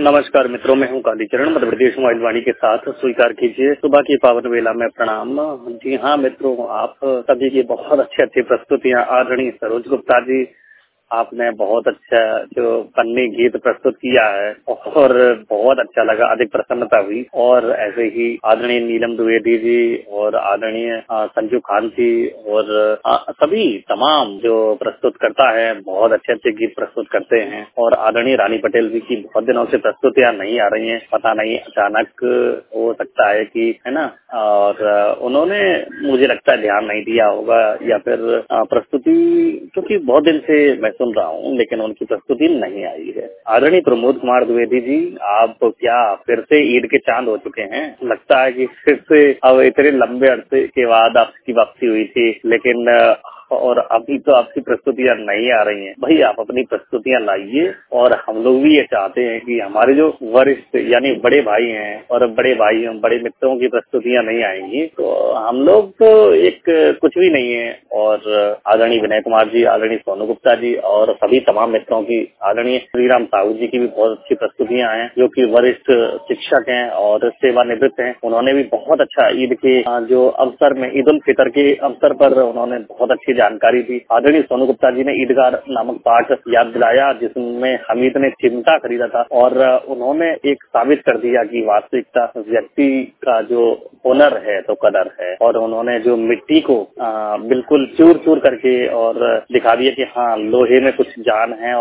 नमस्कार मित्रों, मैं हूं कालीचरण। मध्य प्रदेश मोबाइल वाणी के साथ स्वीकार कीजिए सुबह की पावन वेला में प्रणाम। जी हाँ मित्रों, आप सभी की बहुत अच्छी प्रस्तुतियां आदरणीय सरोज गुप्ता जी, आपने बहुत अच्छा जो पन्नी गीत प्रस्तुत किया है और बहुत अच्छा लगा, अधिक प्रसन्नता हुई। और ऐसे ही आदरणीय नीलम द्विवेदी जी और आदरणीय संजू खान जी और सभी तमाम जो प्रस्तुत करता है बहुत अच्छे गीत प्रस्तुत करते हैं। और आदरणीय रानी पटेल जी की बहुत दिनों से प्रस्तुतियां नहीं आ रही हैं, पता नहीं अचानक हो सकता है कि है ना, और उन्होंने मुझे लगता है ध्यान नहीं दिया होगा या फिर प्रस्तुति, क्योंकि बहुत दिन से मैं सुन रहा हूँ लेकिन उनकी प्रस्तुति नहीं आई है। आदरणीय प्रमोद कुमार द्विवेदी जी, आप क्या फिर से ईद के चांद हो चुके हैं? लगता है कि फिर से अब इतने लंबे अरसे के बाद आपकी वापसी हुई थी, लेकिन और अभी तो आपकी प्रस्तुतियां नहीं आ रही हैं। भाई आप अपनी प्रस्तुतियां लाइए, और हम लोग भी ये चाहते हैं कि हमारे जो वरिष्ठ यानी बड़े भाई हैं और बड़े भाइयों बड़े मित्रों की प्रस्तुतियां नहीं आएंगी तो हम लोग तो एक कुछ भी नहीं है। और आदरणीय विनय कुमार जी, आदरणीय सोनू गुप्ता जी और सभी तमाम मित्रों की, आदरणीय श्रीराम साहू जी की भी बहुत अच्छी प्रस्तुतियां हैं, जो कि वरिष्ठ शिक्षक हैं और सेवानिवृत्त हैं। उन्होंने भी बहुत अच्छा ईद के जो अवसर में, ईद उल फितर के अवसर पर उन्होंने बहुत अच्छी जानकारी दी। आदरणीय सोनू गुप्ता जी ने ईदगाह नामक पाठ याद दिलाया, जिसमें हमीद ने चिमटा खरीदा था, और उन्होंने एक साबित कर दिया कि वास्तविकता व्यक्ति का जो हुनर है तो कदर है। और उन्होंने जो मिट्टी को बिल्कुल चूर चूर करके और दिखा दिया कि हाँ, लोहे में कुछ जान है